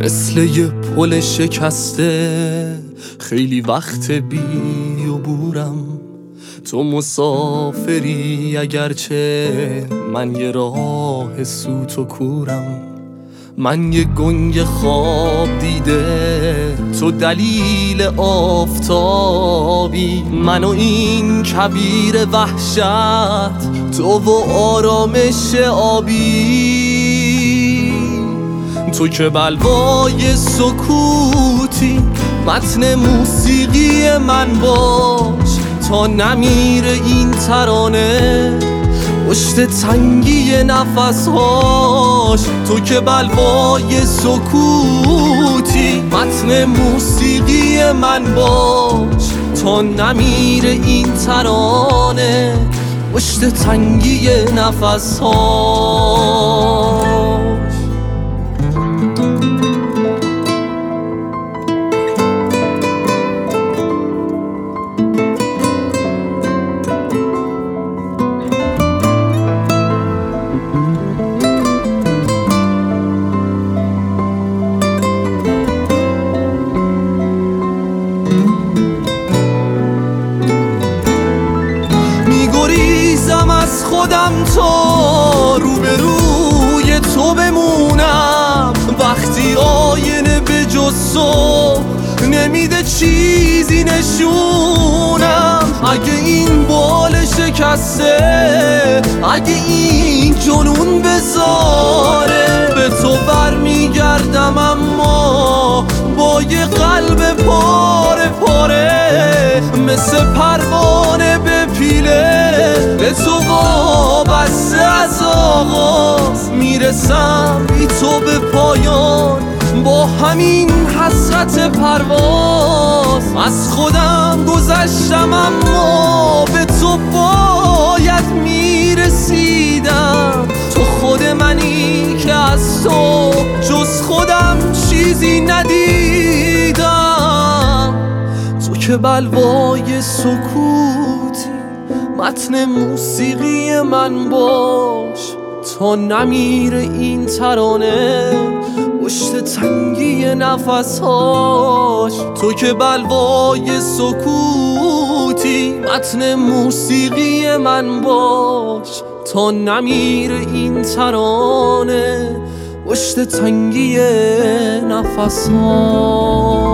مثل یه پل شکسته خیلی وقت بی عبورم. تو مسافری اگرچه من یه راه سوت و کورم. من یه گنگ خواب دیده تو دلیل آفتابی. من و این کبیر وحشت تو و آرامش آبی. تو که بلوای سکوتی متن موسیقی من باش تا نمیره این ترانه پشت تنگی نفسهاش. تو که بلوای سکوتی متن موسیقی من باش تا نمیره این ترانه پشت تنگی نفسهاش. میگریزم از خودم تا روبروی تو بمونم. وقتی آینه به جز صبح نمیده چیزی نشونم. اگه این بال شکسته، اگه این جنون بذاره، به تو برمیگردم اما با یه قلب پاره پاره. مثل پروانه به پیله به تو وابسته از آغاز میرسم بی تو به پایان با همین حسرت پرواز. از خودم گذشتم اما به تو باید میرسیدم. تو خود منی که از تو جز خودم چیزی ندیدم. تو که بلوای سکوتی متن موسیقی من باش تا نمیره این ترانه پشت تنگی نفسهاش. تو که بلوای سکوتی متن موسیقی من باش تا نمیره این ترانه پشت تنگی نفسهاش.